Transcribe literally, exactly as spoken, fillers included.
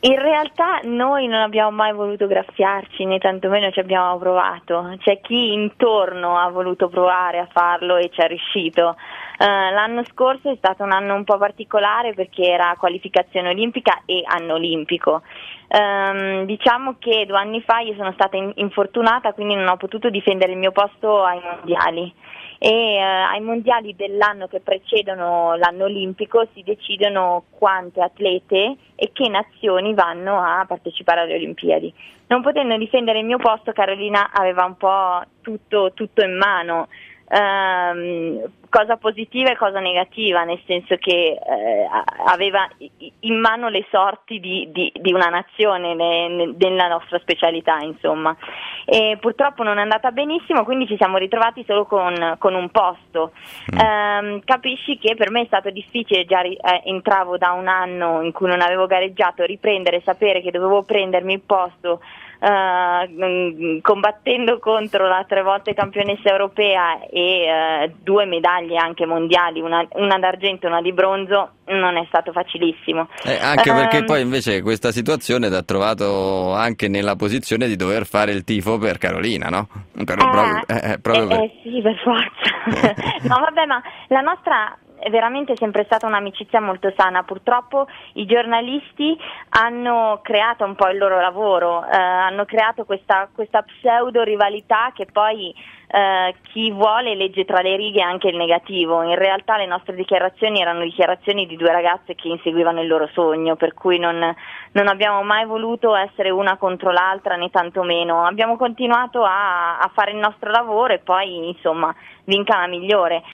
In realtà noi non abbiamo mai voluto graffiarci, né tantomeno ci abbiamo provato. C'è chi intorno ha voluto provare a farlo e ci è riuscito. Uh, l'anno scorso è stato un anno un po' particolare perché era qualificazione olimpica e anno olimpico. Um, diciamo che due anni fa io sono stata in- infortunata, quindi non ho potuto difendere il mio posto ai mondiali. E uh, ai mondiali dell'anno che precedono l'anno olimpico si decidono quante atlete e che nazioni vanno a partecipare alle Olimpiadi. Non potendo difendere il mio posto, Carolina aveva un po' tutto, tutto in mano. Um, cosa positiva e cosa negativa, nel senso che eh, aveva in mano le sorti di, di, di una nazione ne, ne, nella nostra specialità, insomma. E purtroppo non è andata benissimo, quindi ci siamo ritrovati solo con, con un posto. Mm. Um, capisci che per me è stato difficile, già ri- eh, entravo da un anno in cui non avevo gareggiato, riprendere, sapere che dovevo prendermi il posto. Uh, combattendo contro la tre volte campionessa europea e uh, due medaglie anche mondiali, una, una d'argento e una di bronzo, non è stato facilissimo. Eh, anche perché um, poi invece questa situazione ti ha trovato anche nella posizione di dover fare il tifo per Carolina, no? Per, eh, proprio, eh, proprio eh, per... eh sì, per forza. No, vabbè, ma la nostra è veramente sempre stata un'amicizia molto sana. Purtroppo i giornalisti hanno creato un po' il loro lavoro, eh, hanno creato questa, questa pseudo rivalità che poi eh, chi vuole legge tra le righe anche il negativo. In realtà le nostre dichiarazioni erano dichiarazioni di due ragazze che inseguivano il loro sogno, per cui non, non abbiamo mai voluto essere una contro l'altra, né tantomeno. Abbiamo continuato a, a fare il nostro lavoro e poi insomma vinca la migliore.